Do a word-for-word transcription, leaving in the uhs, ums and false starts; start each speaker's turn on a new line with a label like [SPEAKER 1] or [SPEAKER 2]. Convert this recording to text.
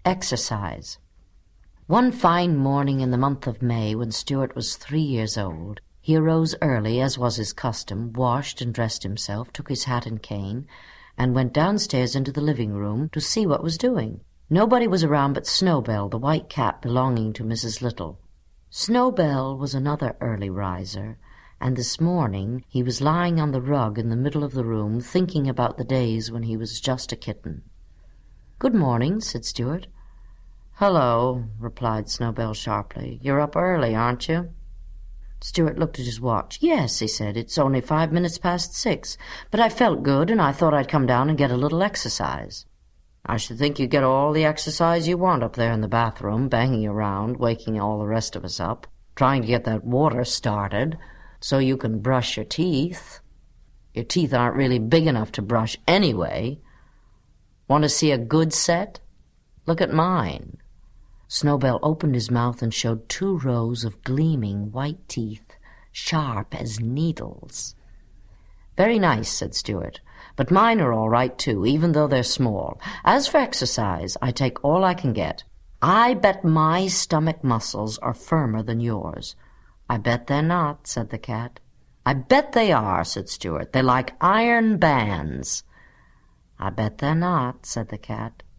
[SPEAKER 1] Exercise. One fine morning in the month of May, when Stuart was three years old, he arose early, as was his custom, washed and dressed himself, took his hat and cane, and went downstairs into the living-room to see what was doing. Nobody was around but Snowbell, the white cat belonging to Missus Little. Snowbell was another early riser, and this morning he was lying on the rug in the middle of the room, thinking about the days when he was just a kitten. "Good morning," said Stuart. "Hello," replied Snowbell sharply. "You're up early, aren't you?" Stuart looked at his watch. "Yes," he said, "it's only five minutes past six, but I felt good, and I thought I'd come down and get a little exercise." "I should think you get all the exercise you want up there in the bathroom, banging around, waking all the rest of us up, trying to get that water started so you can brush your teeth. Your teeth aren't really big enough to brush anyway. Want to see a good set? Look at mine." Snowbell opened his mouth and showed two rows of gleaming white teeth, sharp as needles. "Very nice," said Stuart, "but mine are all right, too, even though they're small. As for exercise, I take all I can get. I bet my stomach muscles are firmer than yours." "I bet they're not," said the cat. "I bet they are," said Stuart. "They're like iron bands." "I bet they're not," said the cat.